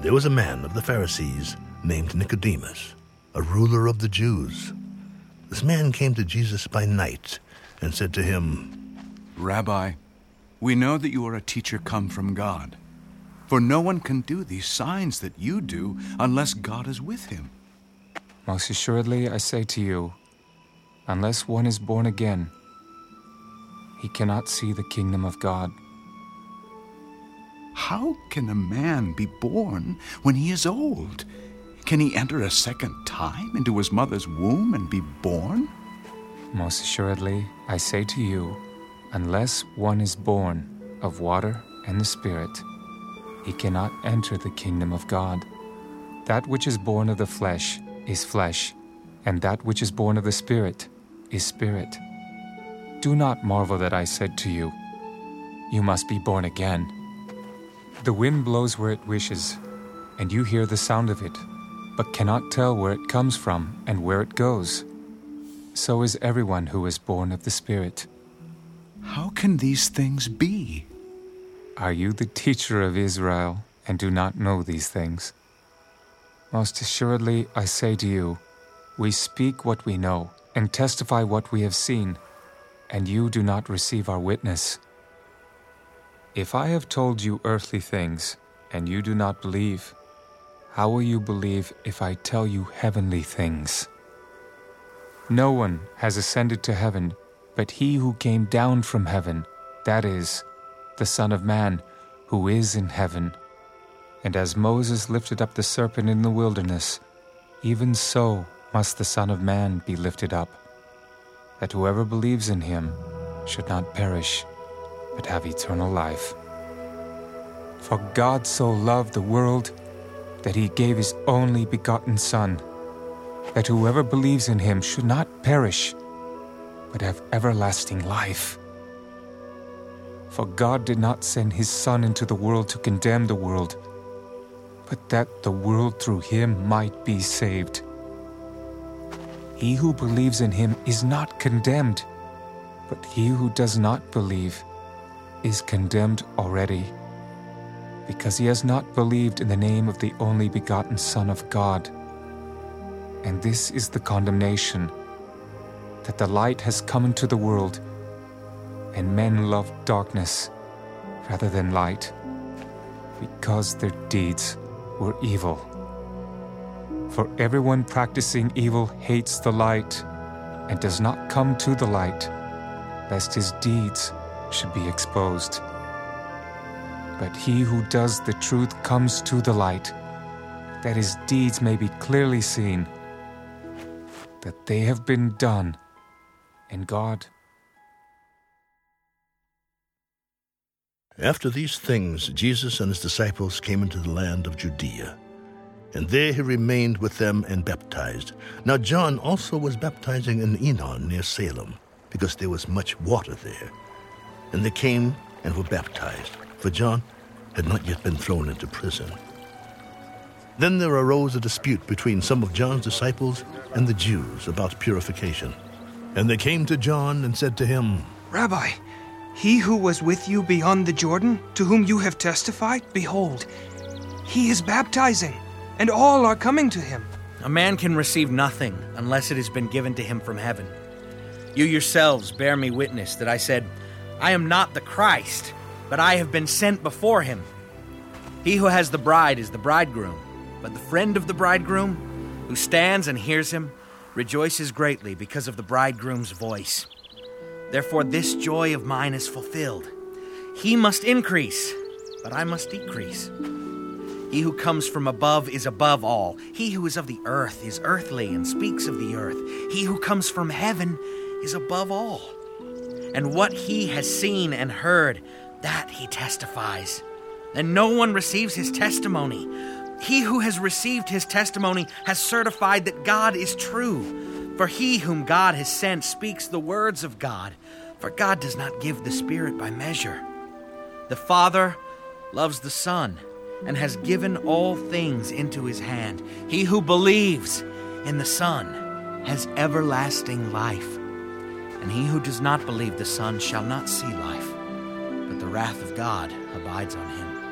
There was a man of the Pharisees named Nicodemus, a ruler of the Jews. This man came to Jesus by night and said to him, Rabbi, we know that you are a teacher come from God. For no one can do these signs that you do unless God is with him. Most assuredly, I say to you, unless one is born again, he cannot see the kingdom of God. How can a man be born when he is old? Can he enter a second time into his mother's womb and be born? Most assuredly, I say to you, unless one is born of water and the Spirit, he cannot enter the kingdom of God. That which is born of the flesh is flesh, and that which is born of the Spirit is spirit. Do not marvel that I said to you, you must be born again. The wind blows where it wishes, and you hear the sound of it, but cannot tell where it comes from and where it goes. So is everyone who is born of the Spirit. How can these things be? Are you the teacher of Israel and do not know these things? Most assuredly, I say to you, we speak what we know and testify what we have seen, and you do not receive our witness. If I have told you earthly things and you do not believe, how will you believe if I tell you heavenly things? No one has ascended to heaven but he who came down from heaven, that is, the Son of Man, who is in heaven. And as Moses lifted up the serpent in the wilderness, even so must the Son of Man be lifted up, that whoever believes in him should not perish, but have eternal life. For God so loved the world that he gave his only begotten Son, that whoever believes in him should not perish, but have everlasting life. For God did not send his Son into the world to condemn the world, but that the world through him might be saved. He who believes in him is not condemned, but he who does not believe is condemned already, because he has not believed in the name of the only begotten Son of God. And this is the condemnation, that the light has come into the world, and men love darkness rather than light, because their deeds were evil. For everyone practicing evil hates the light, and does not come to the light, lest his deeds should be exposed. But he who does the truth comes to the light, that his deeds may be clearly seen, that they have been done in God. After these things, Jesus and his disciples came into the land of Judea, and there he remained with them and baptized. Now John also was baptizing in Enon near Salem, because there was much water there. And they came and were baptized, for John had not yet been thrown into prison. Then there arose a dispute between some of John's disciples and the Jews about purification. And they came to John and said to him, Rabbi, he who was with you beyond the Jordan, to whom you have testified, behold, he is baptizing, and all are coming to him. A man can receive nothing unless it has been given to him from heaven. You yourselves bear me witness that I said, I am not the Christ, but I have been sent before him. He who has the bride is the bridegroom, but the friend of the bridegroom, who stands and hears him, rejoices greatly because of the bridegroom's voice. Therefore this joy of mine is fulfilled. He must increase, but I must decrease. He who comes from above is above all. He who is of the earth is earthly and speaks of the earth. He who comes from heaven is above all. And what he has seen and heard, that he testifies. And no one receives his testimony. He who has received his testimony has certified that God is true. For he whom God has sent speaks the words of God. For God does not give the Spirit by measure. The Father loves the Son and has given all things into his hand. He who believes in the Son has everlasting life. And he who does not believe the Son shall not see life, but the wrath of God abides on him.